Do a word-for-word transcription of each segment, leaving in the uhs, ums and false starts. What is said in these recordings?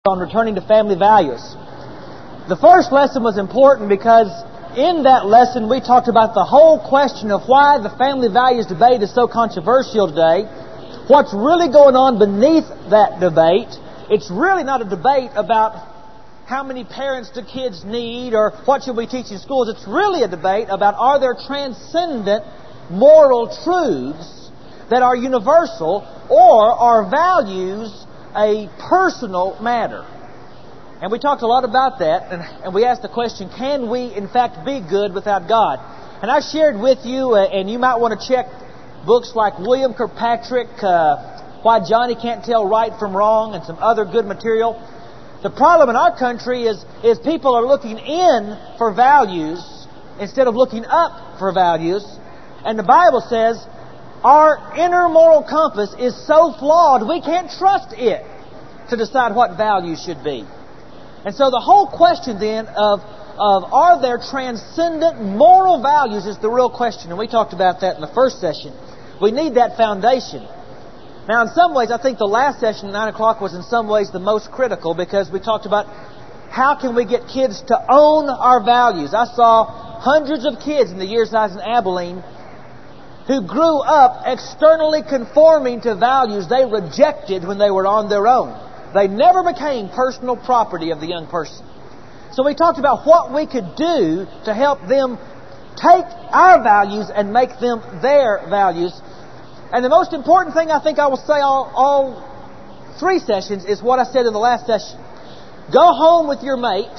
On returning to family values. The first lesson was important because in that lesson we talked about the whole question of why the family values debate is so controversial today. What's really going on beneath that debate. It's really not a debate about how many parents do kids need or what should we teach in schools. It's really a debate about are there transcendent moral truths that are universal, or are values a personal matter. And we talked a lot about that, and, and we asked the question, can we in fact be good without God? And I shared with you, uh, and you might want to check books like William Kirkpatrick, uh, Why Johnny Can't Tell Right from Wrong, and some other good material. The problem in our country is, is people are looking in for values instead of looking up for values. And the Bible says our inner moral compass is so flawed we can't trust it to decide what values should be. And so the whole question then of, of are there transcendent moral values is the real question. And we talked about that in the first session. We need that foundation. Now in some ways I think the last session at nine o'clock was in some ways the most critical, because we talked about how can we get kids to own our values. I saw hundreds of kids in the years I was in Abilene who grew up externally conforming to values they rejected when they were on their own. They never became personal property of the young person. So we talked about what we could do to help them take our values and make them their values. And the most important thing I think I will say all, all three sessions is what I said in the last session. Go home with your mate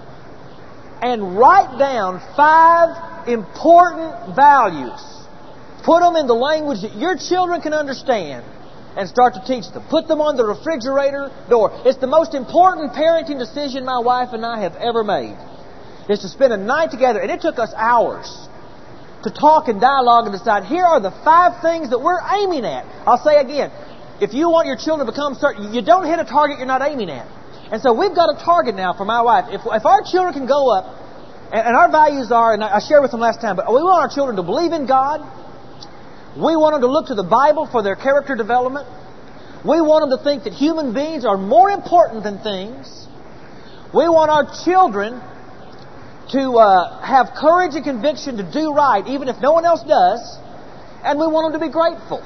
and write down five important values. Put them in the language that your children can understand and start to teach them. Put them on the refrigerator door. It's the most important parenting decision my wife and I have ever made. Is to spend a night together, and it took us hours to talk and dialogue and decide, here are the five things that we're aiming at. I'll say again, if you want your children to become certain, you don't hit a target you're not aiming at. And so we've got a target now for my wife. If, if our children can go up, and, and our values are, and I shared with them last time, but we want our children to believe in God. We want them to look to the Bible for their character development. We want them to think that human beings are more important than things. We want our children to uh, have courage and conviction to do right, even if no one else does. And we want them to be grateful.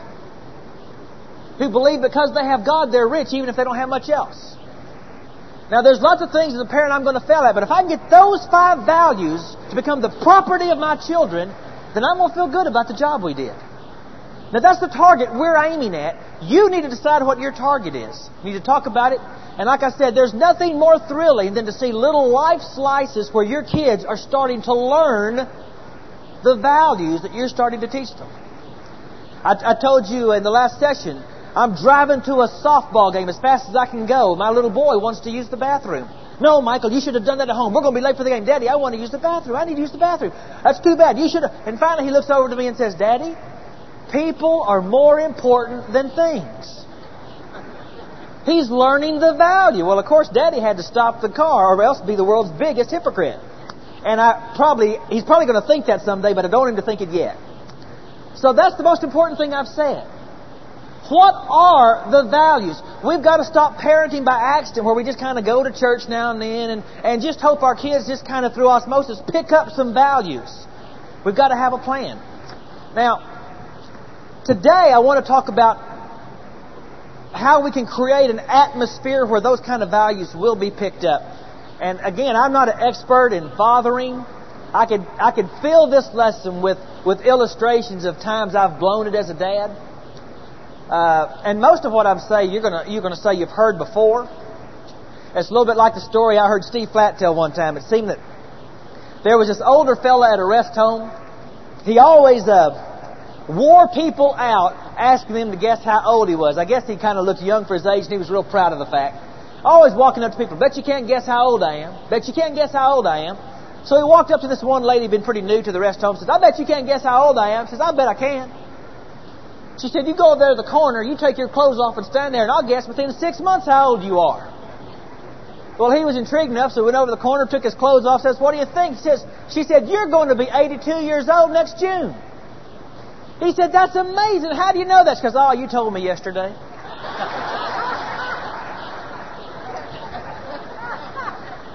Who believe because they have God, they're rich, even if they don't have much else. Now, there's lots of things as a parent I'm going to fail at, but if I can get those five values to become the property of my children, then I'm going to feel good about the job we did. Now, that's the target we're aiming at. You need to decide what your target is. You need to talk about it. And like I said, there's nothing more thrilling than to see little life slices where your kids are starting to learn the values that you're starting to teach them. I, I told you in the last session, I'm driving to a softball game as fast as I can go. My little boy wants to use the bathroom. No, Michael, you should have done that at home. We're going to be late for the game. Daddy, I want to use the bathroom. I need to use the bathroom. That's too bad. You should have. And finally he looks over to me and says, Daddy, people are more important than things. He's learning the value. Well, of course, Daddy had to stop the car or else be the world's biggest hypocrite. And I probably, he's probably going to think that someday, but I don't want him to think it yet. So that's the most important thing I've said. What are the values? We've got to stop parenting by accident, where we just kind of go to church now and then and, and just hope our kids just kind of through osmosis pick up some values. We've got to have a plan. Now, today I want to talk about how we can create an atmosphere where those kind of values will be picked up. And again, I'm not an expert in fathering. I could I could fill this lesson with, with illustrations of times I've blown it as a dad. Uh, and most of what I'm saying you're gonna you're gonna say you've heard before. It's a little bit like the story I heard Steve Flatt tell one time. It seemed that there was this older fella at a rest home. He always uh, wore people out asking them to guess how old he was. I guess he kind of looked young for his age, and he was real proud of the fact. Always walking up to people, bet you can't guess how old I am. Bet you can't guess how old I am. So he walked up to this one lady who'd been pretty new to the rest home, says, I bet you can't guess how old I am. She says, I bet I can. She said, you go over there to the corner, you take your clothes off and stand there, and I'll guess within six months how old you are. Well, he was intrigued enough, so he went over to the corner, took his clothes off, says, what do you think? She says, she said, you're going to be eighty-two years old next June. He said, that's amazing. How do you know that? She goes, oh, you told me yesterday.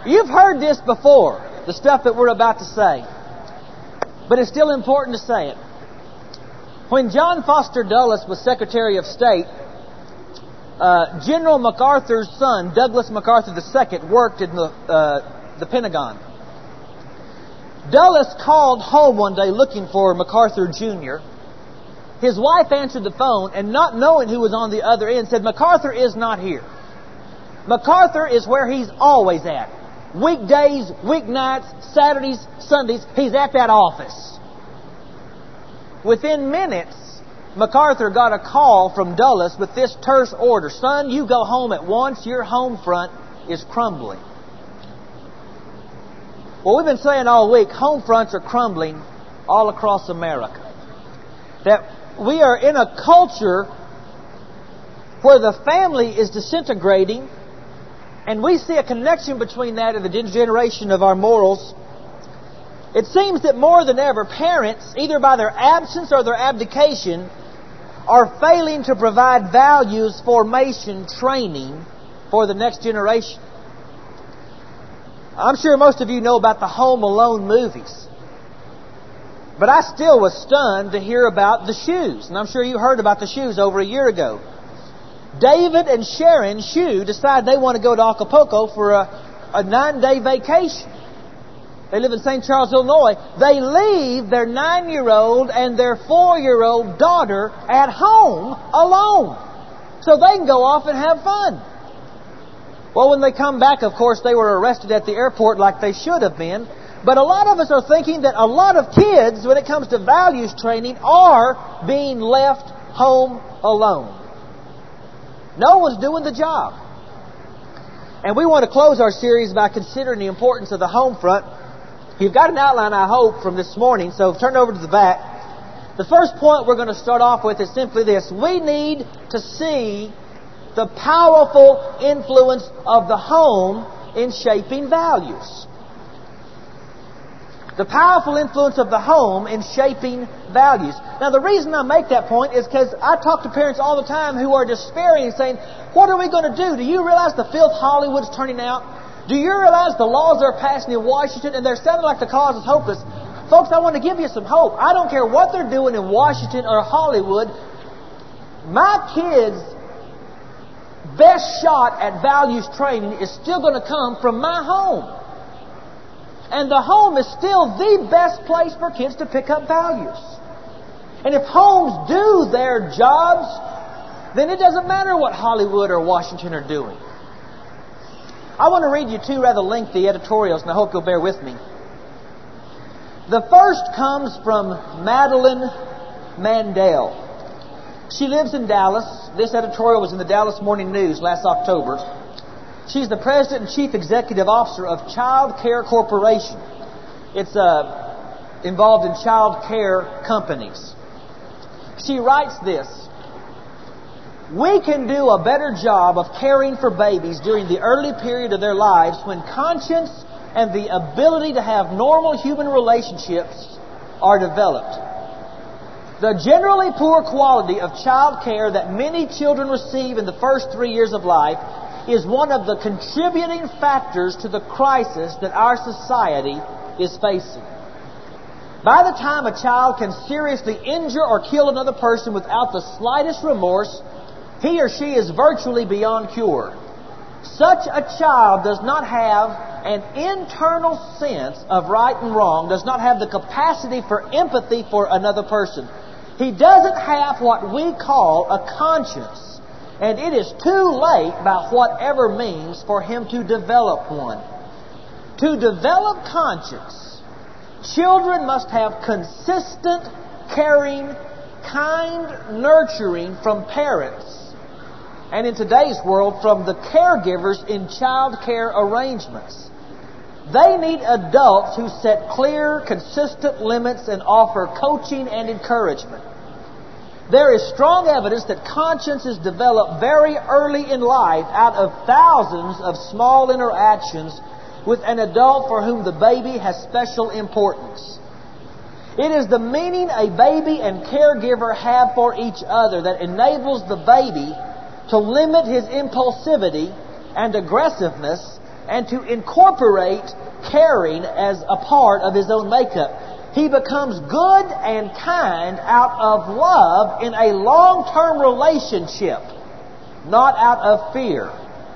You've heard this before, the stuff that we're about to say. But it's still important to say it. When John Foster Dulles was Secretary of State, uh, General MacArthur's son, Douglas MacArthur the Second, worked in the, uh, the Pentagon. Dulles called home one day looking for MacArthur Junior His wife answered the phone, and not knowing who was on the other end, said, "MacArthur is not here. MacArthur is where he's always at. Weekdays, weeknights, Saturdays, Sundays, he's at that office." Within minutes, MacArthur got a call from Dulles with this terse order: "Son, you go home at once. Your home front is crumbling." Well, we've been saying all week, home fronts are crumbling all across America. That we are in a culture where the family is disintegrating, and we see a connection between that and the degeneration of our morals. It seems that more than ever, parents, either by their absence or their abdication, are failing to provide values formation training for the next generation. I'm sure most of you know about the Home Alone movies. But I still was stunned to hear about the shoes. And I'm sure you heard about the shoes over a year ago. David and Sharon Shue decide they want to go to Acapulco for a, a nine-day vacation. They live in Saint Charles, Illinois. They leave their nine-year-old and their four-year-old daughter at home alone so they can go off and have fun. Well, when they come back, of course, they were arrested at the airport like they should have been. But a lot of us are thinking that a lot of kids, when it comes to values training, are being left home alone. No one's doing the job. And we want to close our series by considering the importance of the home front. You've got an outline, I hope, from this morning, so turn over to the back. The first point we're going to start off with is simply this: we need to see the powerful influence of the home in shaping values. The powerful influence of the home in shaping values. Now, the reason I make that point is because I talk to parents all the time who are despairing and saying, "What are we going to do? Do you realize the filth Hollywood's turning out? Do you realize the laws they're passing in Washington, and they're sounding like the cause is hopeless?" Folks, I want to give you some hope. I don't care what they're doing in Washington or Hollywood. My kids' best shot at values training is still going to come from my home. And the home is still the best place for kids to pick up values. And if homes do their jobs, then it doesn't matter what Hollywood or Washington are doing. I want to read you two rather lengthy editorials, and I hope you'll bear with me. The first comes from Madeline Mandel. She lives in Dallas. This editorial was in the Dallas Morning News last October. She's the President and Chief Executive Officer of Child Care Corporation. It's uh, involved in child care companies. She writes this: "We can do a better job of caring for babies during the early period of their lives when conscience and the ability to have normal human relationships are developed. The generally poor quality of child care that many children receive in the first three years of life is one of the contributing factors to the crisis that our society is facing. By the time a child can seriously injure or kill another person without the slightest remorse, he or she is virtually beyond cure. Such a child does not have an internal sense of right and wrong, does not have the capacity for empathy for another person. He doesn't have what we call a conscience, and it is too late by whatever means for him to develop one. To develop conscience, children must have consistent, caring, kind nurturing from parents, and in today's world, from the caregivers in child care arrangements. They need adults who set clear, consistent limits and offer coaching and encouragement. There is strong evidence that conscience is developed very early in life out of thousands of small interactions with an adult for whom the baby has special importance. It is the meaning a baby and caregiver have for each other that enables the baby to limit his impulsivity and aggressiveness and to incorporate caring as a part of his own makeup. He becomes good and kind out of love in a long-term relationship, not out of fear.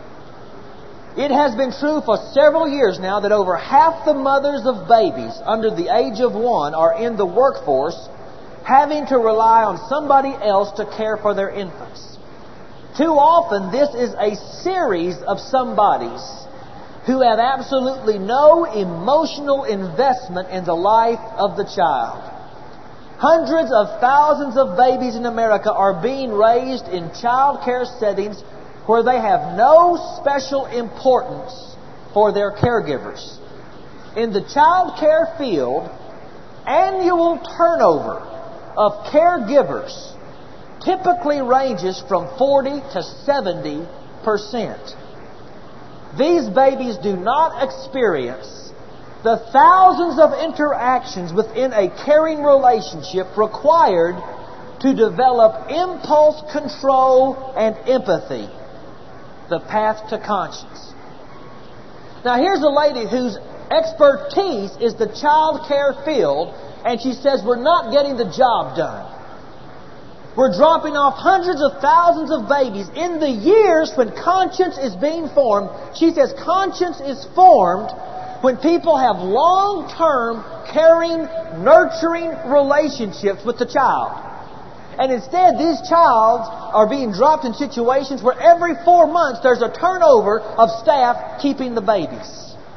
It has been true for several years now that over half the mothers of babies under the age of one are in the workforce, having to rely on somebody else to care for their infants. Too often, this is a series of somebodies who have absolutely no emotional investment in the life of the child. Hundreds of thousands of babies in America are being raised in child care settings where they have no special importance for their caregivers. In the child care field, annual turnover of caregivers typically ranges from forty to seventy percent. These babies do not experience the thousands of interactions within a caring relationship required to develop impulse control and empathy, the path to conscience. Now here's a lady whose expertise is the child care field, and she says we're not getting the job done. We're dropping off hundreds of thousands of babies in the years when conscience is being formed. She says conscience is formed when people have long-term, caring, nurturing relationships with the child. And instead, these childs are being dropped in situations where every four months there's a turnover of staff keeping the babies.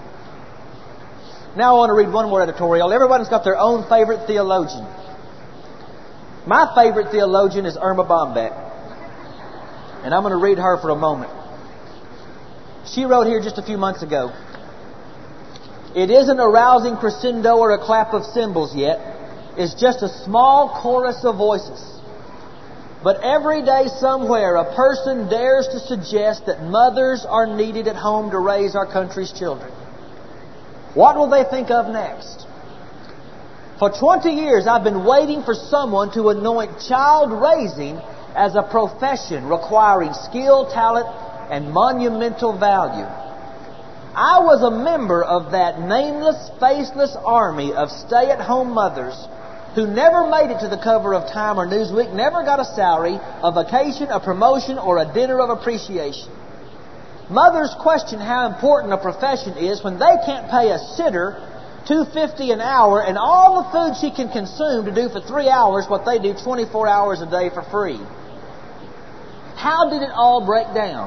Now I want to read one more editorial. Everybody's got their own favorite theologian. My favorite theologian is Erma Bombeck. And I'm going to read her for a moment. She wrote here just a few months ago, "It isn't a rousing crescendo or a clap of cymbals yet. It's just a small chorus of voices. But every day somewhere a person dares to suggest that mothers are needed at home to raise our country's children. What will they think of next? For twenty years I've been waiting for someone to anoint child raising as a profession requiring skill, talent, and monumental value. I was a member of that nameless, faceless army of stay-at-home mothers who never made it to the cover of Time or Newsweek, never got a salary, a vacation, a promotion, or a dinner of appreciation. Mothers question how important a profession is when they can't pay a sitter two dollars and fifty cents an hour and all the food she can consume to do for three hours what they do twenty-four hours a day for free. How did it all break down?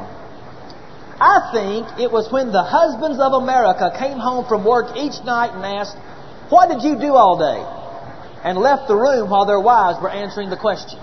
I think it was when the husbands of America came home from work each night and asked, 'What did you do all day?' and left the room while their wives were answering the question.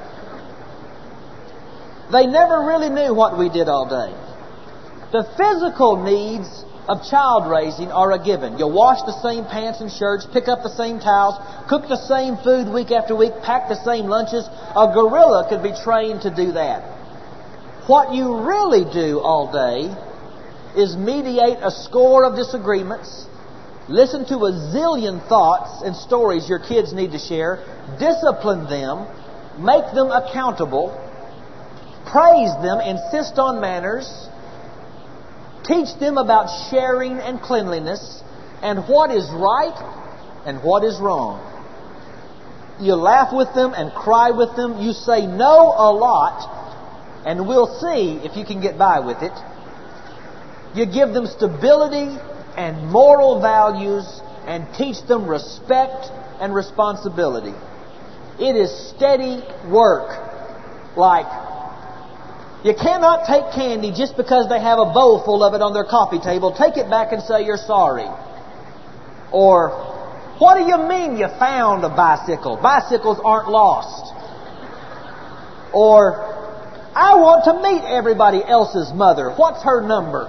They never really knew what we did all day. The physical needs of child raising are a given. You wash the same pants and shirts, pick up the same towels, cook the same food week after week, pack the same lunches. A gorilla could be trained to do that. What you really do all day is mediate a score of disagreements, listen to a zillion thoughts and stories your kids need to share, discipline them, make them accountable, praise them, insist on manners, teach them about sharing and cleanliness, and what is right and what is wrong. You laugh with them and cry with them. You say no a lot, and we'll see if you can get by with it. You give them stability and moral values and teach them respect and responsibility. It is steady work. Like, you cannot take candy just because they have a bowl full of it on their coffee table. Take it back and say you're sorry. Or, what do you mean you found a bicycle? Bicycles aren't lost. Or, I want to meet everybody else's mother. What's her number?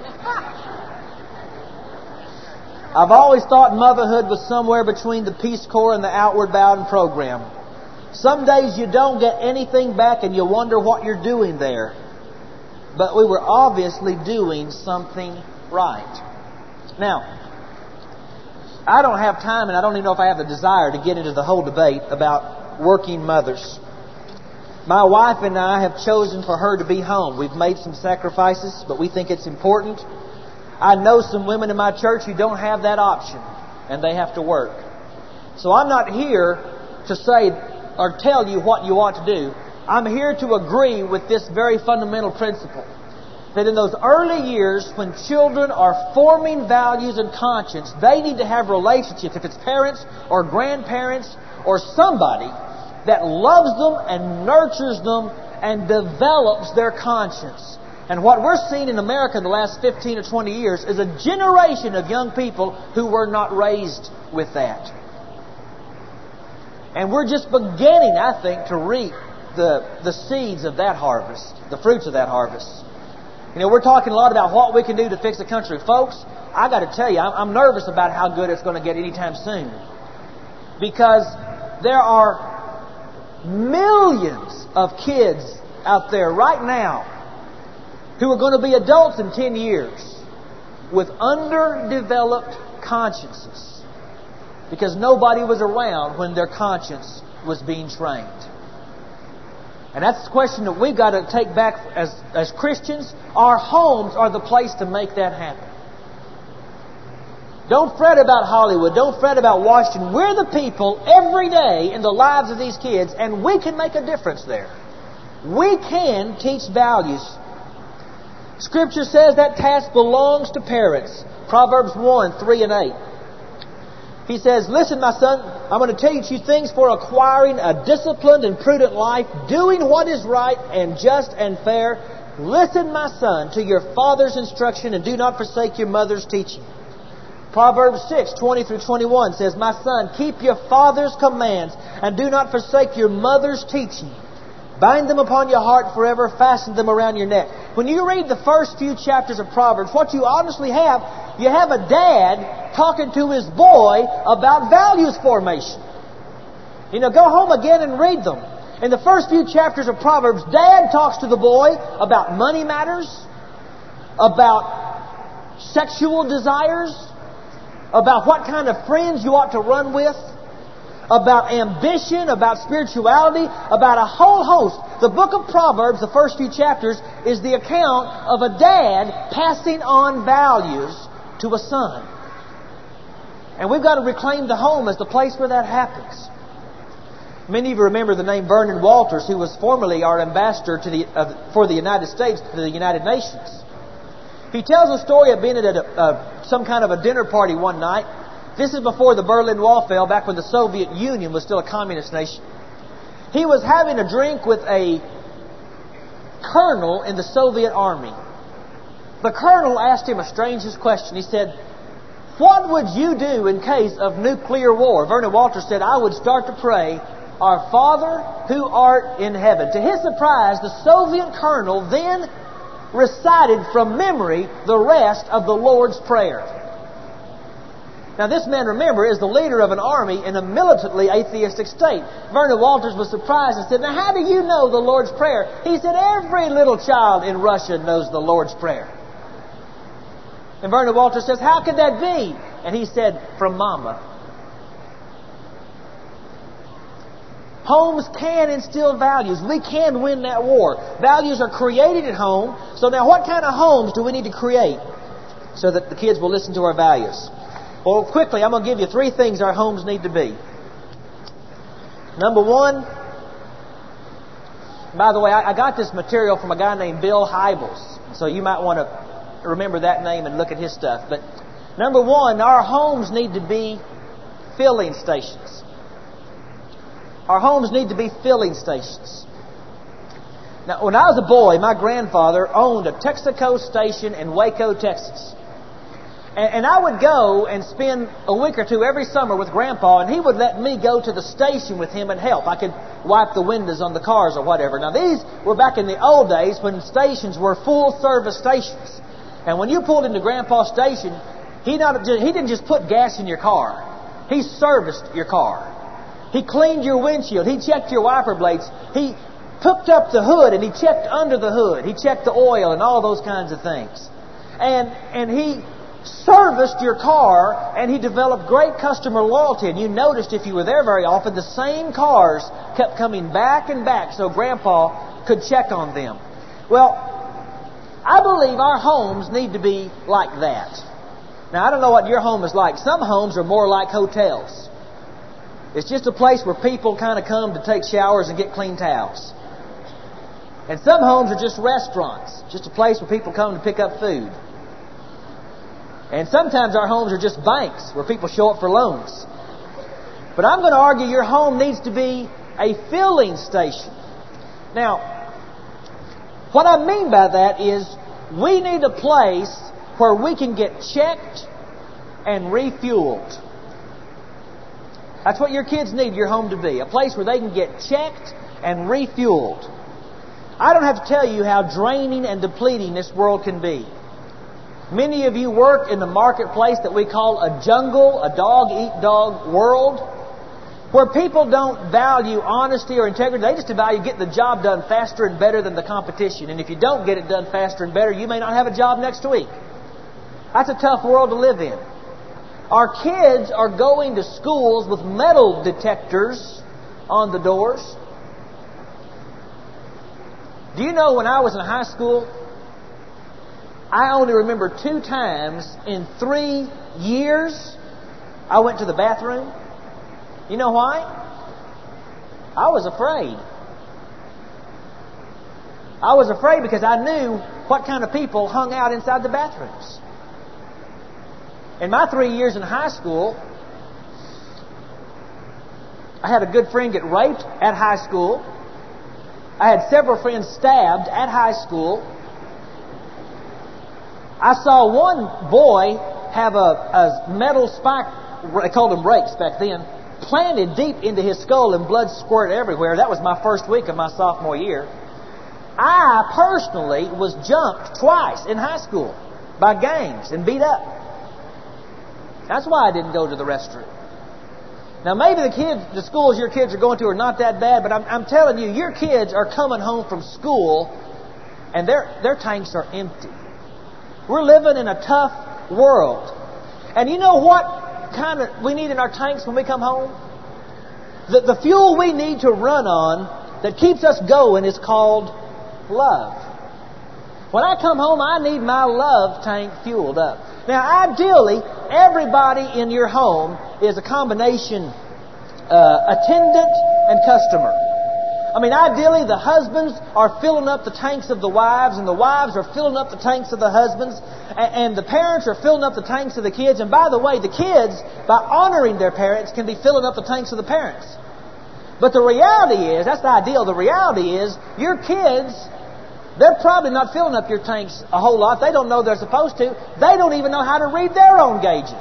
I've always thought motherhood was somewhere between the Peace Corps and the Outward Bound program. Some days you don't get anything back and you wonder what you're doing there. But we were obviously doing something right. Now, I don't have time, and I don't even know if I have the desire to get into the whole debate about working mothers. My wife and I have chosen for her to be home. We've made some sacrifices, but we think it's important. I know some women in my church who don't have that option, and they have to work. So I'm not here to say or tell you what you ought to do. I'm here to agree with this very fundamental principle. That in those early years, when children are forming values and conscience, they need to have relationships, if it's parents or grandparents or somebody that loves them and nurtures them and develops their conscience. And what we're seeing in America in the last fifteen or twenty years is a generation of young people who were not raised with that. And we're just beginning, I think, to reap the, the seeds of that harvest, the fruits of that harvest. You know, we're talking a lot about what we can do to fix the country. Folks, I got to tell you, I'm, I'm nervous about how good it's going to get anytime soon. Because there are millions of kids out there right now who are going to be adults in ten years with underdeveloped consciences because nobody was around when their conscience was being trained. And that's the question that we've got to take back as, as Christians. Our homes are the place to make that happen. Don't fret about Hollywood. Don't fret about Washington. We're the people every day in the lives of these kids, and we can make a difference there. We can teach values. Scripture says that task belongs to parents. Proverbs one, three and eight. He says, listen, my son, I'm going to teach you things for acquiring a disciplined and prudent life, doing what is right and just and fair. Listen, my son, to your father's instruction and do not forsake your mother's teaching. Proverbs six, twenty through twenty-one says, my son, keep your father's commands and do not forsake your mother's teaching. Bind them upon your heart forever, fasten them around your neck. When you read the first few chapters of Proverbs, what you honestly have, you have a dad talking to his boy about values formation. You know, go home again and read them. In the first few chapters of Proverbs, Dad talks to the boy about money matters, about sexual desires, about what kind of friends you ought to run with, about ambition, about spirituality, about a whole host. The book of Proverbs, the first few chapters, is the account of a dad passing on values to a son. And we've got to reclaim the home as the place where that happens. Many of you remember the name Vernon Walters, who was formerly our ambassador to the, uh, for the United States to the United Nations. He tells a story of being at a, uh, some kind of a dinner party one night. This is before the Berlin Wall fell, back when the Soviet Union was still a communist nation. He was having a drink with a colonel in the Soviet army. The colonel asked him a strangest question. He said, what would you do in case of nuclear war? Vernon Walters said, I would start to pray, Our Father who art in heaven. To his surprise, the Soviet colonel then recited from memory the rest of the Lord's Prayer. Now this man, remember, is the leader of an army in a militantly atheistic state. Vernon Walters was surprised and said, now how do you know the Lord's Prayer? He said, every little child in Russia knows the Lord's Prayer. And Vernon Walters says, how could that be? And he said, from Mama. Homes can instill values. We can win that war. Values are created at home. So now what kind of homes do we need to create so that the kids will listen to our values? Well, quickly, I'm going to give you three things our homes need to be. Number one, by the way, I got this material from a guy named Bill Hybels. So you might want to remember that name and look at his stuff. But number one, our homes need to be filling stations. Our homes need to be filling stations. Now, when I was a boy, my grandfather owned a Texaco station in Waco, Texas. And I would go and spend a week or two every summer with Grandpa, and he would let me go to the station with him and help. I could wipe the windows on the cars or whatever. Now, these were back in the old days when stations were full-service stations. And when you pulled into Grandpa's station, he not just, he didn't just put gas in your car. He serviced your car. He cleaned your windshield. He checked your wiper blades. He hooked up the hood, and he checked under the hood. He checked the oil and all those kinds of things. And and he serviced your car, and he developed great customer loyalty. And you noticed if you were there very often, the same cars kept coming back and back so Grandpa could check on them. Well, I believe our homes need to be like that. Now, I don't know what your home is like. Some homes are more like hotels. It's just a place where people kind of come to take showers and get clean towels. And some homes are just restaurants, just a place where people come to pick up food. And sometimes our homes are just banks where people show up for loans. But I'm going to argue your home needs to be a filling station. Now, what I mean by that is we need a place where we can get checked and refueled. That's what your kids need your home to be. A place where they can get checked and refueled. I don't have to tell you how draining and depleting this world can be. Many of you work in the marketplace that we call a jungle, a dog-eat-dog world, where people don't value honesty or integrity. They just value getting the job done faster and better than the competition. And if you don't get it done faster and better, you may not have a job next week. That's a tough world to live in. Our kids are going to schools with metal detectors on the doors. Do you know when I was in high school, I only remember two times in three years I went to the bathroom? You know why? I was afraid. I was afraid because I knew what kind of people hung out inside the bathrooms. In my three years in high school, I had a good friend get raped at high school. I had several friends stabbed at high school. I saw one boy have a, a metal spike, they called them rakes back then, planted deep into his skull and blood squirted everywhere. That was my first week of my sophomore year. I personally was jumped twice in high school by gangs and beat up. That's why I didn't go to the restroom. Now, maybe the kids, the schools your kids are going to are not that bad, but I'm, I'm telling you, your kids are coming home from school and their, their tanks are empty. We're living in a tough world. And you know what kind of we need in our tanks when we come home? The, the fuel we need to run on that keeps us going is called love. When I come home, I need my love tank fueled up. Now, ideally, everybody in your home is a combination uh, attendant and customer. I mean, ideally, the husbands are filling up the tanks of the wives, and the wives are filling up the tanks of the husbands, and, and the parents are filling up the tanks of the kids. And by the way, the kids, by honoring their parents, can be filling up the tanks of the parents. But the reality is, that's the ideal, the reality is, your kids, they're probably not filling up your tanks a whole lot. They don't know they're supposed to. They don't even know how to read their own gauges.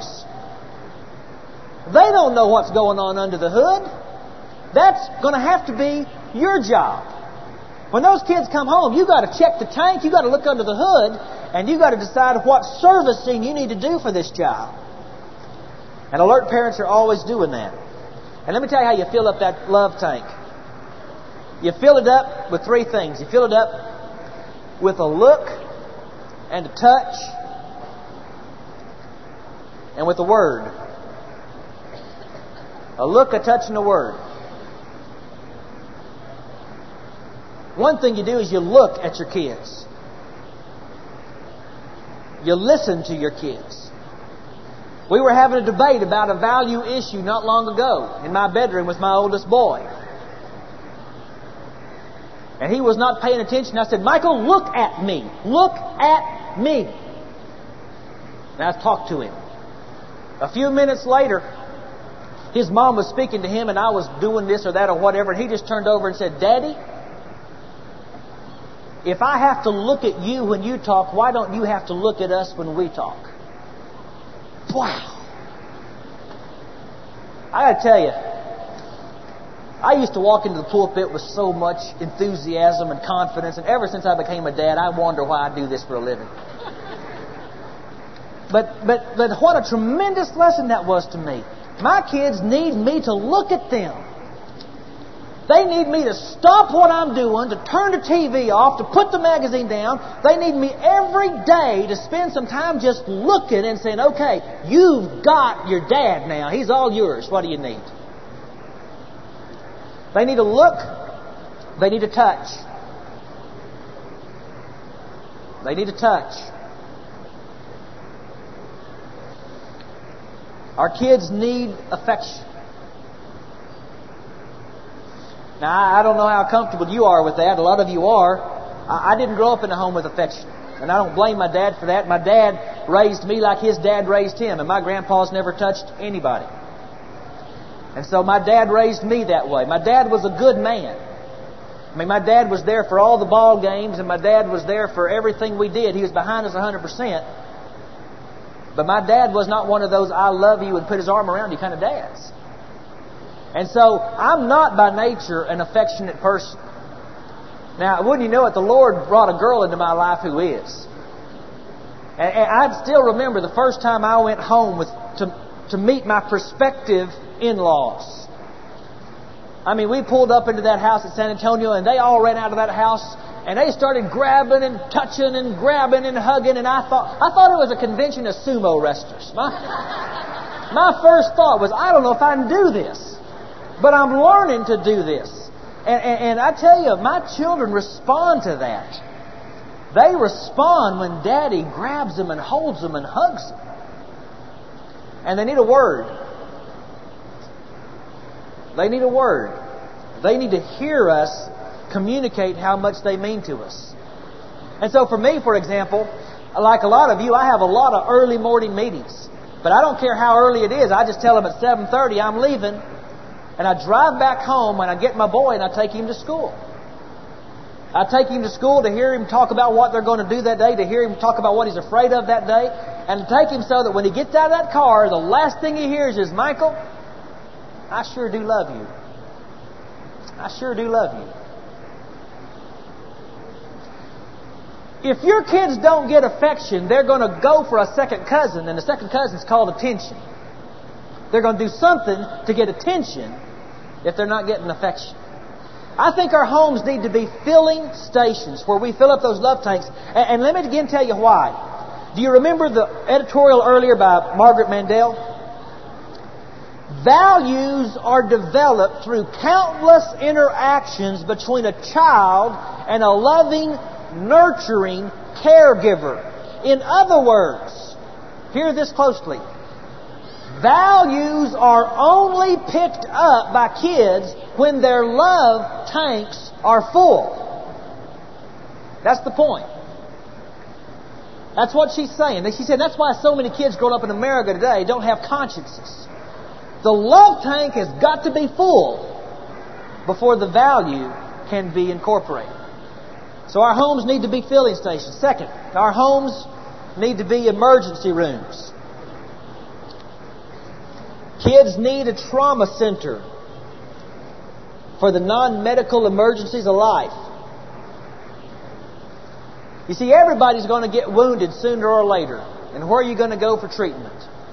They don't know what's going on under the hood. That's going to have to be your job. When those kids come home, you've got to check the tank, you've got to look under the hood, and you've got to decide what servicing you need to do for this job. And alert parents are always doing that. And let me tell you how you fill up that love tank. You fill it up with three things. You fill it up with a look and a touch and with a word. A look, a touch, and a word. One thing you do is you look at your kids. You listen to your kids. We were having a debate about a value issue not long ago in my bedroom with my oldest boy. And he was not paying attention. I said, Michael, look at me. Look at me. And I talked to him. A few minutes later, his mom was speaking to him and I was doing this or that or whatever. And he just turned over and said, Daddy, if I have to look at you when you talk, why don't you have to look at us when we talk? Wow. I got to tell you, I used to walk into the pulpit with so much enthusiasm and confidence, and ever since I became a dad, I wonder why I do this for a living. But but but what a tremendous lesson that was to me. My kids need me to look at them. They need me to stop what I'm doing, to turn the T V off, to put the magazine down. They need me every day to spend some time just looking and saying, okay, you've got your dad now. He's all yours. What do you need? They need a look. They need a touch. They need a touch. Our kids need affection. Now, I don't know how comfortable you are with that. A lot of you are. I didn't grow up in a home with affection. And I don't blame my dad for that. My dad raised me like his dad raised him. And my grandpa's never touched anybody. And so my dad raised me that way. My dad was a good man. I mean, my dad was there for all the ball games. And my dad was there for everything we did. He was behind us one hundred percent. But my dad was not one of those I love you and put his arm around you kind of dads. And so I'm not by nature an affectionate person. Now, wouldn't you know it, the Lord brought a girl into my life who is. And, and I still remember the first time I went home with to, to meet my prospective in-laws. I mean, we pulled up into that house at San Antonio and they all ran out of that house and they started grabbing and touching and grabbing and hugging, and I thought I thought it was a convention of sumo wrestlers. My, my first thought was, I don't know if I can do this. But I'm learning to do this. And, and, and I tell you, my children respond to that. They respond when Daddy grabs them and holds them and hugs them. And they need a word. They need a word. They need to hear us communicate how much they mean to us. And so for me, for example, like a lot of you, I have a lot of early morning meetings. But I don't care how early it is. I just tell them at seven thirty I'm leaving. And I drive back home and I get my boy and I take him to school. I take him to school to hear him talk about what they're going to do that day, to hear him talk about what he's afraid of that day, and to take him so that when he gets out of that car, the last thing he hears is, Michael, I sure do love you. I sure do love you. If your kids don't get affection, they're going to go for a second cousin, and the second cousin is called attention. They're going to do something to get attention if they're not getting affection. I think our homes need to be filling stations where we fill up those love tanks. And, and let me again tell you why. Do you remember the editorial earlier by Margaret Mandel? Values are developed through countless interactions between a child and a loving, nurturing caregiver. In other words, hear this closely. Values are only picked up by kids when their love tanks are full. That's the point. That's what she's saying. She said that's why so many kids growing up in America today don't have consciences. The love tank has got to be full before the value can be incorporated. So our homes need to be filling stations. Second, our homes need to be emergency rooms. Kids need a trauma center for the non-medical emergencies of life. You see, everybody's going to get wounded sooner or later. And where are you going to go for treatment?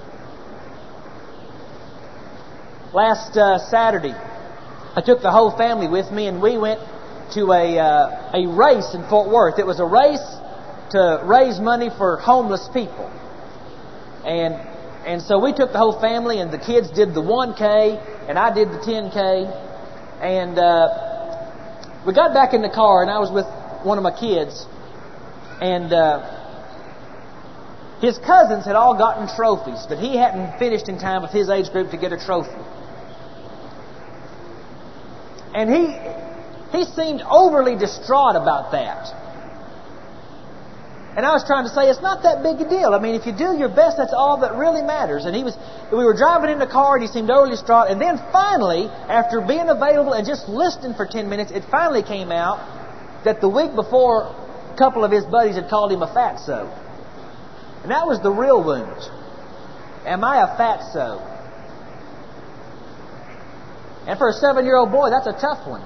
Last uh, Saturday, I took the whole family with me and we went to a, uh, a race in Fort Worth. It was a race to raise money for homeless people. And And so we took the whole family, and the kids did the one K, and I did the ten K. And uh, we got back in the car, and I was with one of my kids. And uh, his cousins had all gotten trophies, but he hadn't finished in time with his age group to get a trophy. And he he seemed overly distraught about that. And I was trying to say, it's not that big a deal. I mean, if you do your best, that's all that really matters. And he was, we were driving in the car, and he seemed overly distraught. And then finally, after being available and just listening for ten minutes, it finally came out that the week before, a couple of his buddies had called him a fatso. And that was the real wound. Am I a fatso? And for a seven-year-old boy, that's a tough one.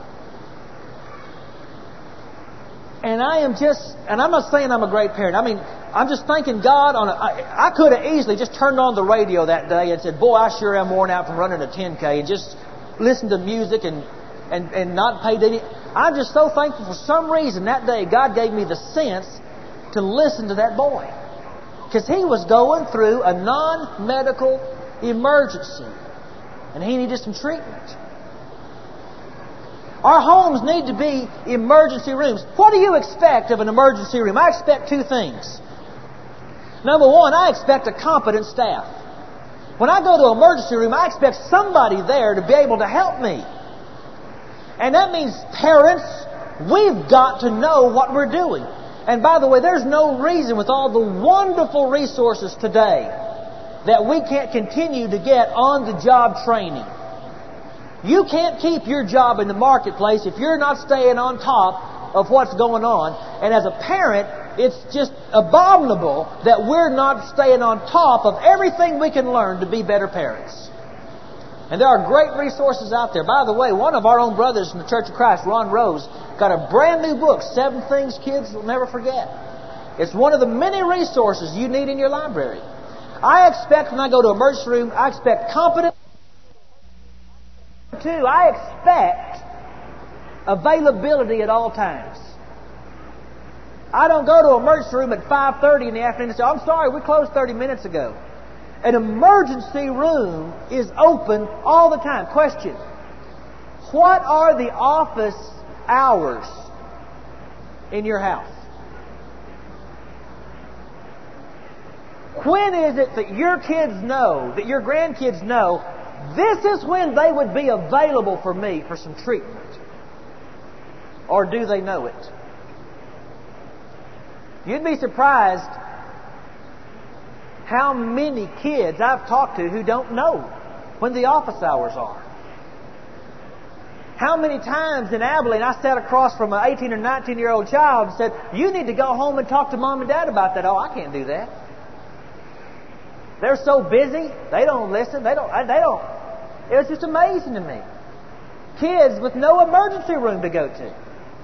And I am just, and I'm not saying I'm a great parent. I mean, I'm just thanking God on a, I, I could have easily just turned on the radio that day and said, boy, I sure am worn out from running a ten K, and just listen to music and, and, and not pay any. I'm just so thankful for some reason that day God gave me the sense to listen to that boy. Because he was going through a non-medical emergency. And he needed some treatment. Our homes need to be emergency rooms. What do you expect of an emergency room? I expect two things. Number one, I expect a competent staff. When I go to an emergency room, I expect somebody there to be able to help me. And that means parents, we've got to know what we're doing. And by the way, there's no reason with all the wonderful resources today that we can't continue to get on-the-job training. You can't keep your job in the marketplace if you're not staying on top of what's going on. And as a parent, it's just abominable that we're not staying on top of everything we can learn to be better parents. And there are great resources out there. By the way, one of our own brothers in the Church of Christ, Ron Rose, got a brand new book, Seven Things Kids Will Never Forget. It's one of the many resources you need in your library. I expect when I go to an emergency room, I expect competent. Two, I expect availability at all times. I don't go to an emergency room at five thirty in the afternoon and say, I'm sorry, we closed thirty minutes ago. An emergency room is open all the time. Question: what are the office hours in your house? When is it that your kids know, that your grandkids know, this is when they would be available for me for some treatment? Or do they know it? You'd be surprised how many kids I've talked to who don't know when the office hours are. How many times in Abilene I sat across from an eighteen or nineteen year old child and said, you need to go home and talk to mom and dad about that. Oh, I can't do that. They're so busy, they don't listen, they don't, they don't. It was just amazing to me. Kids with no emergency room to go to.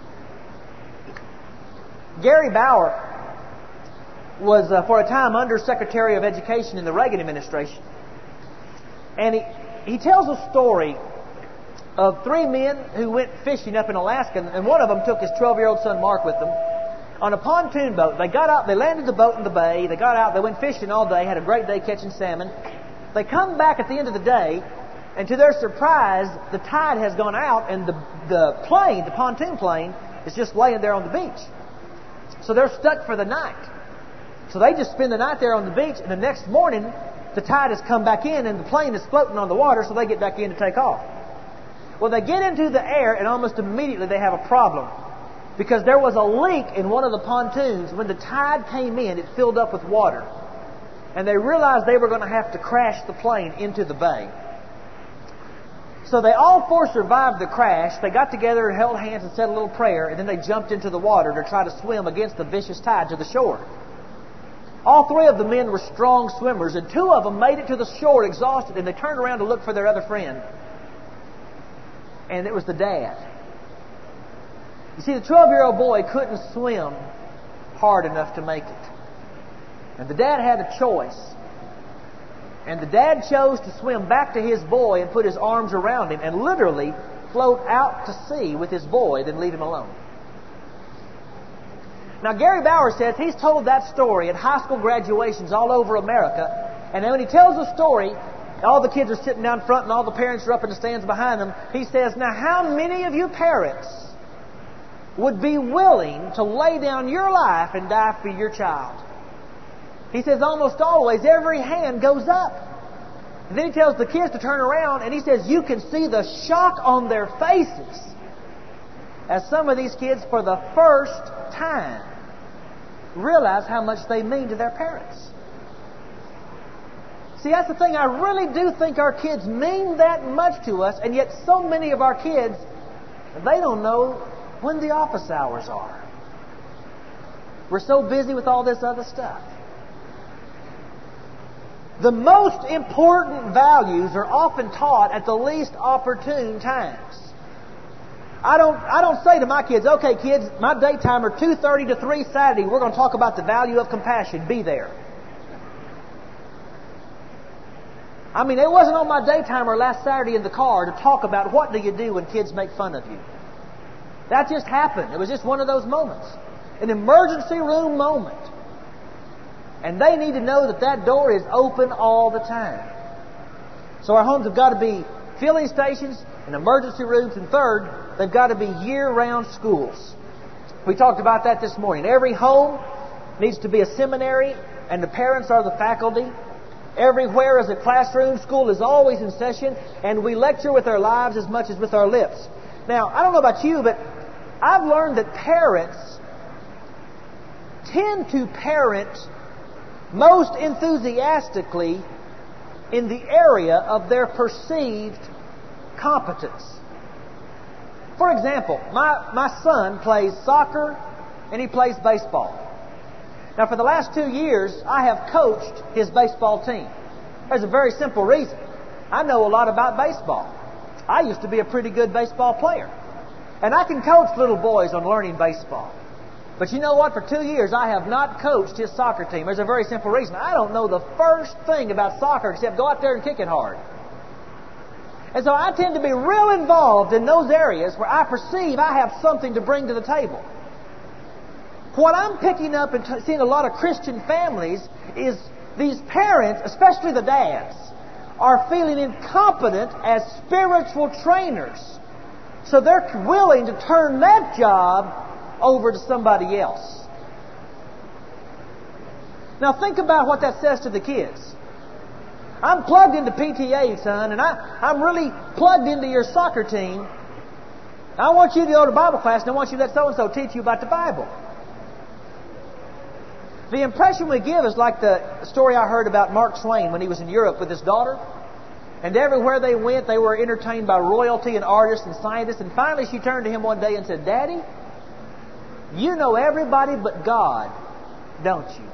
Gary Bauer was, uh, for a time, Undersecretary of Education in the Reagan administration. And he, he tells a story of three men who went fishing up in Alaska, and one of them took his twelve-year-old son Mark with them on a pontoon boat. They got out, they landed the boat in the bay, they got out, they went fishing all day, had a great day catching salmon. They come back at the end of the day, and to their surprise, the tide has gone out, and the, the plane, the pontoon plane, is just laying there on the beach. So they're stuck for the night. So they just spend the night there on the beach, and the next morning, the tide has come back in, and the plane is floating on the water, so they get back in to take off. Well, they get into the air, and almost immediately they have a problem. Because there was a leak in one of the pontoons. When the tide came in, it filled up with water. And they realized they were going to have to crash the plane into the bay. So they all four survived the crash. They got together and held hands and said a little prayer, and then they jumped into the water to try to swim against the vicious tide to the shore. All three of the men were strong swimmers, and two of them made it to the shore exhausted, and they turned around to look for their other friend. And it was the dad. You see, the twelve-year-old boy couldn't swim hard enough to make it. And the dad had a choice. And the dad chose to swim back to his boy and put his arms around him and literally float out to sea with his boy, then leave him alone. Now, Gary Bauer says he's told that story at high school graduations all over America. And then when he tells the story, all the kids are sitting down front and all the parents are up in the stands behind them. He says, now how many of you parents would be willing to lay down your life and die for your child? He says almost always every hand goes up. And then he tells the kids to turn around, and he says you can see the shock on their faces as some of these kids for the first time realize how much they mean to their parents. See, that's the thing. I really do think our kids mean that much to us, and yet so many of our kids, they don't know when the office hours are. We're so busy with all this other stuff. The most important values are often taught at the least opportune times. I don't, I don't say to my kids, okay, kids, my daytimer, two thirty to three Saturday, we're going to talk about the value of compassion. Be there. I mean, it wasn't on my daytimer last Saturday in the car to talk about what do you do when kids make fun of you. That just happened. It was just one of those moments. An emergency room moment. And they need to know that that door is open all the time. So our homes have got to be filling stations and emergency rooms. And third, they've got to be year-round schools. We talked about that this morning. Every home needs to be a seminary, and the parents are the faculty. Everywhere is a classroom. School is always in session, and we lecture with our lives as much as with our lips. Now, I don't know about you, but I've learned that parents tend to parent most enthusiastically in the area of their perceived competence. For example, my, my son plays soccer and he plays baseball. Now, for the last two years, I have coached his baseball team. There's a very simple reason. I know a lot about baseball. I used to be a pretty good baseball player. And I can coach little boys on learning baseball. But you know what? For two years, I have not coached his soccer team. There's a very simple reason. I don't know the first thing about soccer except go out there and kick it hard. And so I tend to be real involved in those areas where I perceive I have something to bring to the table. What I'm picking up and t- seeing a lot of Christian families is these parents, especially the dads, are feeling incompetent as spiritual trainers. So they're willing to turn that job over to somebody else. Now think about what that says to the kids. I'm plugged into P T A, son, and I, I'm really plugged into your soccer team. I want you to go to Bible class, and I want you to let so-and-so teach you about the Bible. The impression we give is like the story I heard about Mark Twain when he was in Europe with his daughter. And everywhere they went, they were entertained by royalty and artists and scientists. And finally she turned to him one day and said, "Daddy, you know everybody but God, don't you?"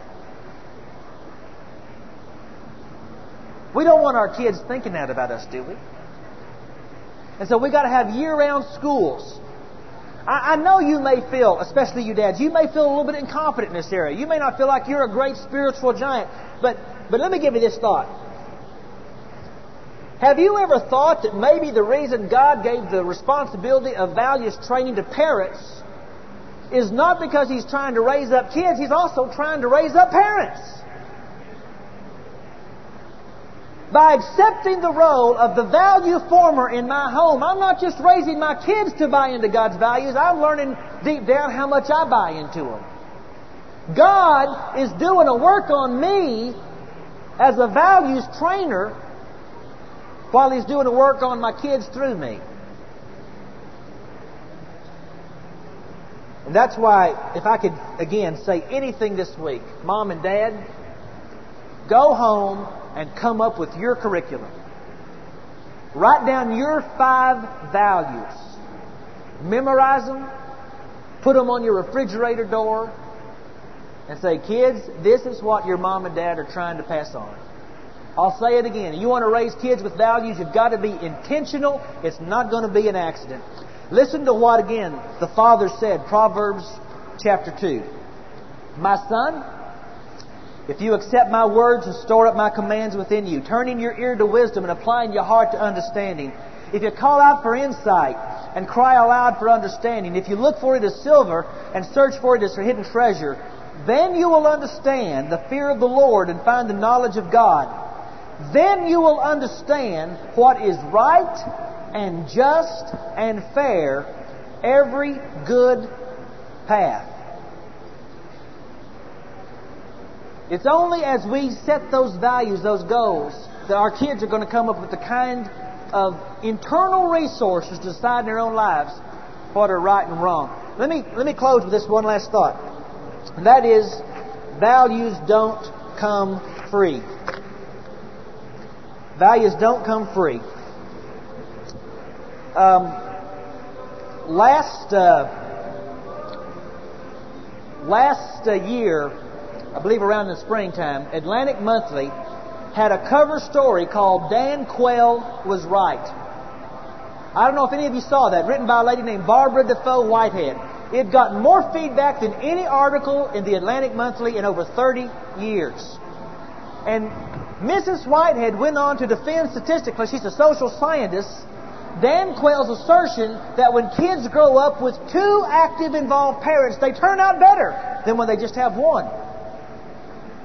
We don't want our kids thinking that about us, do we? And so we've got to have year-round schools. I, I know you may feel, especially you dads, you may feel a little bit incompetent in this area. You may not feel like you're a great spiritual giant. But, but let me give you this thought. Have you ever thought that maybe the reason God gave the responsibility of values training to parents is not because He's trying to raise up kids, He's also trying to raise up parents? By accepting the role of the value former in my home, I'm not just raising my kids to buy into God's values, I'm learning deep down how much I buy into them. God is doing a work on me as a values trainer while He's doing a work on my kids through me. And that's why, if I could again say anything this week, Mom and Dad, go home and come up with your curriculum. Write down your five values. Memorize them. Put them on your refrigerator door. And say, kids, this is what your mom and dad are trying to pass on. I'll say it again. You want to raise kids with values, you've got to be intentional. It's not going to be an accident. Listen to what, again, the Father said, Proverbs chapter two. "My son, if you accept my words and store up my commands within you, turning your ear to wisdom and applying your heart to understanding, if you call out for insight and cry aloud for understanding, if you look for it as silver and search for it as a hidden treasure, then you will understand the fear of the Lord and find the knowledge of God. Then you will understand what is right and just and fair, every good path." It's only as we set those values, those goals, that our kids are going to come up with the kind of internal resources to decide in their own lives what are right and wrong. Let me let me close with this one last thought. And that is, values don't come free. Values don't come free. Um, last uh, last uh, year, I believe around the springtime, Atlantic Monthly had a cover story called "Dan Quayle Was Right." I don't know if any of you saw that, written by a lady named Barbara Defoe Whitehead. It got more feedback than any article in the Atlantic Monthly in over thirty years. And Missus Whitehead went on to defend statistically, she's a social scientist, Dan Quayle's assertion that when kids grow up with two active, involved parents, they turn out better than when they just have one.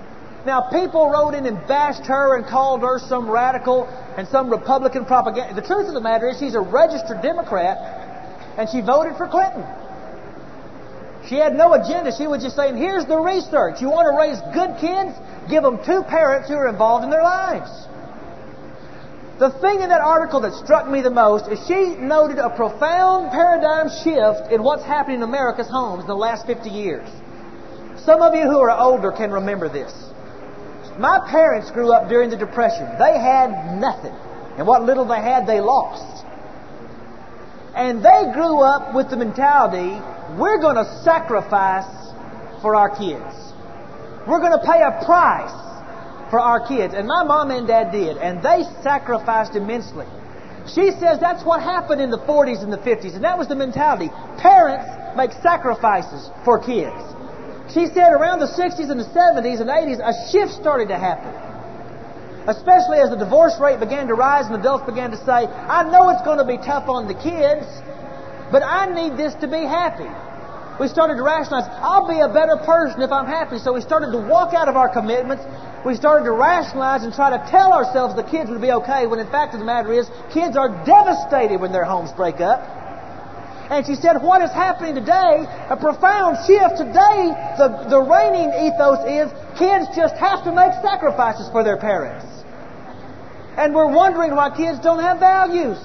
Now, people wrote in and bashed her and called her some radical and some Republican propaganda. The truth of the matter is she's a registered Democrat, and she voted for Clinton. She had no agenda. She was just saying, here's the research. You want to raise good kids? Give them two parents who are involved in their lives. The thing in that article that struck me the most is she noted a profound paradigm shift in what's happening in America's homes in the last fifty years. Some of you who are older can remember this. My parents grew up during the Depression. They had nothing. And what little they had, they lost. And they grew up with the mentality, we're going to sacrifice for our kids. We're going to pay a price for our kids. And my mom and dad did. And they sacrificed immensely. She says that's what happened in the forties and the fifties. And that was the mentality. Parents make sacrifices for kids. She said around the sixties and the seventies and eighties, a shift started to happen. Especially as the divorce rate began to rise and adults began to say, I know it's going to be tough on the kids, but I need this to be happy. We started to rationalize, I'll be a better person if I'm happy. So we started to walk out of our commitments. We started to rationalize and try to tell ourselves the kids would be okay, when in fact the matter is, kids are devastated when their homes break up. And she said, what is happening today, a profound shift today, the, the reigning ethos is kids just have to make sacrifices for their parents. And we're wondering why kids don't have values.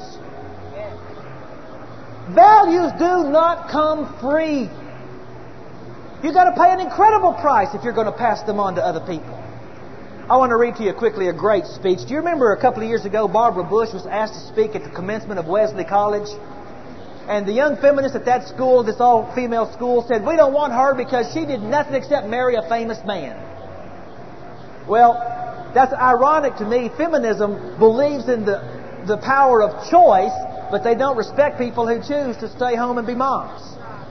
Values do not come free. You've got to pay an incredible price if you're going to pass them on to other people. I want to read to you quickly a great speech. Do you remember a couple of years ago, Barbara Bush was asked to speak at the commencement of Wesley College? And the young feminists at that school, this all-female school, said, we don't want her because she did nothing except marry a famous man. Well, that's ironic to me. Feminism believes in the, the power of choice, but they don't respect people who choose to stay home and be moms.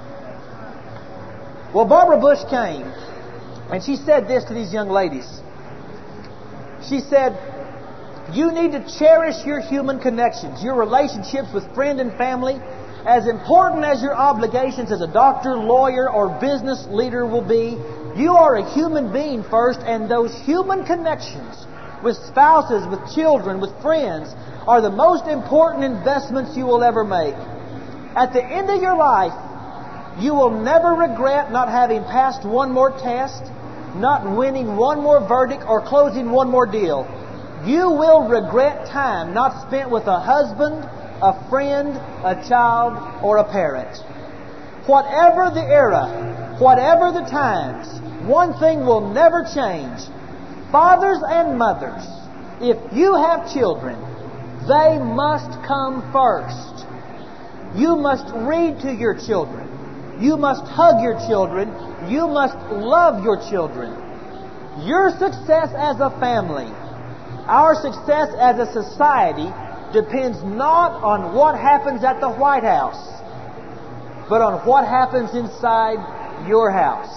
Well, Barbara Bush came, and she said this to these young ladies. She said, you need to cherish your human connections, your relationships with friend and family. As important as your obligations as a doctor, lawyer, or business leader will be, you are a human being first, and those human connections with spouses, with children, with friends are the most important investments you will ever make. At the end of your life, you will never regret not having passed one more test, not winning one more verdict, or closing one more deal. You will regret time not spent with a husband, a friend, a child, or a parent. Whatever the era, whatever the times, one thing will never change. Fathers and mothers, if you have children, they must come first. You must read to your children. You must hug your children. You must love your children. Your success as a family, our success as a society, depends not on what happens at the White House, but on what happens inside your house.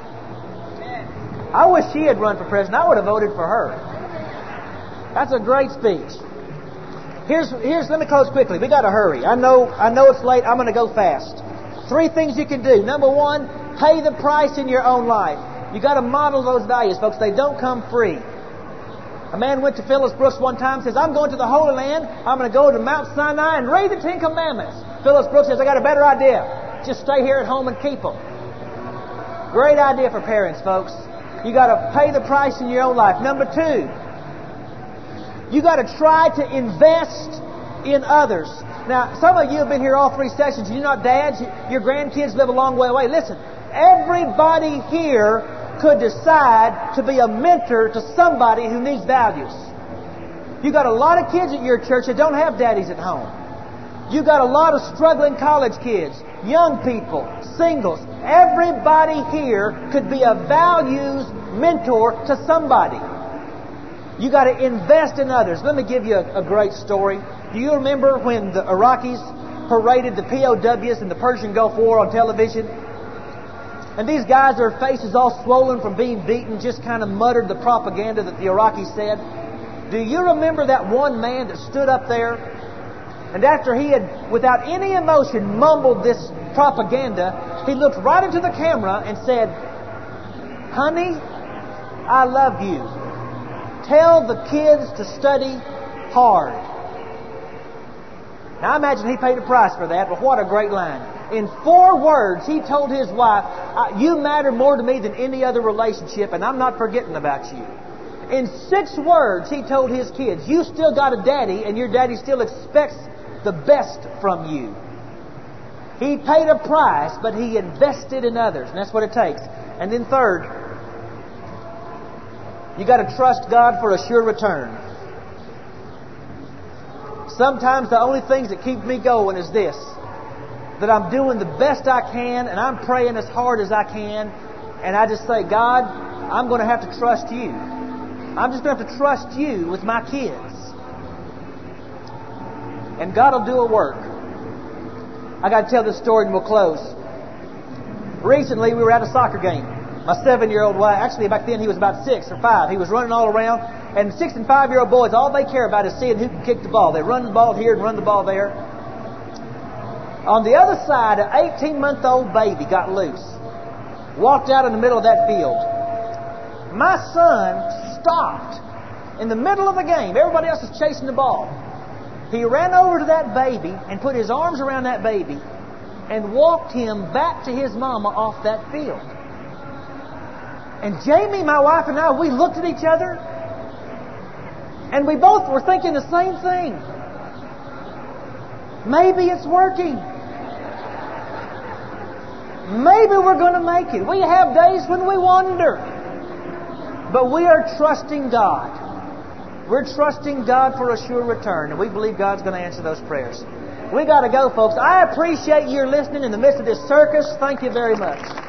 I wish she had run for president. I would have voted for her. That's a great speech. Here's, here's. Let me close quickly. We got to hurry. I know, I know it's late. I'm going to go fast. Three things you can do. Number one, pay the price in your own life. You got to model those values, folks. They don't come free. A man went to Phyllis Brooks one time and says, I'm going to the Holy Land. I'm going to go to Mount Sinai and read the Ten Commandments. Phyllis Brooks says, I got a better idea. Just stay here at home and keep them. Great idea for parents, folks. You got to pay the price in your own life. Number two, you got to try to invest in others. Now, some of you have been here all three sessions. You're not dads. Your grandkids live a long way away. Listen, everybody here could decide to be a mentor to somebody who needs values. You got a lot of kids at your church that don't have daddies at home. You got a lot of struggling college kids, young people, singles. Everybody here could be a values mentor to somebody. You got to invest in others. Let me give you a, a great story. Do you remember when the Iraqis paraded the P O Ws in the Persian Gulf War on television? And these guys, their faces all swollen from being beaten, just kind of muttered the propaganda that the Iraqis said. Do you remember that one man that stood up there? And after he had, without any emotion, mumbled this propaganda, he looked right into the camera and said, honey, I love you. Tell the kids to study hard. Now, I imagine he paid a price for that, but what a great line. In four words, he told his wife, you matter more to me than any other relationship, and I'm not forgetting about you. In six words, he told his kids, you still got a daddy, and your daddy still expects the best from you. He paid a price, but he invested in others, and that's what it takes. And then third, you got to trust God for a sure return. Sometimes the only things that keep me going is this, that I'm doing the best I can, and I'm praying as hard as I can, and I just say, God, I'm going to have to trust you. I'm just going to have to trust you with my kids. And God will do a work. I got to tell this story and we'll close. Recently, we were at a soccer game. My seven-year-old, well, actually back then he was about six or five. He was running all around. And six and five-year-old boys, all they care about is seeing who can kick the ball. They run the ball here and run the ball there. On the other side, an eighteen-month-old baby got loose. Walked out in the middle of that field. My son stopped in the middle of the game. Everybody else is chasing the ball. He ran over to that baby and put his arms around that baby and walked him back to his mama off that field. And Jamie, my wife, and I, we looked at each other and we both were thinking the same thing. Maybe it's working. Maybe we're going to make it. We have days when we wonder. But we are trusting God. We're trusting God for a sure return, and we believe God's going to answer those prayers. We got to go, folks. I appreciate your listening in the midst of this circus. Thank you very much.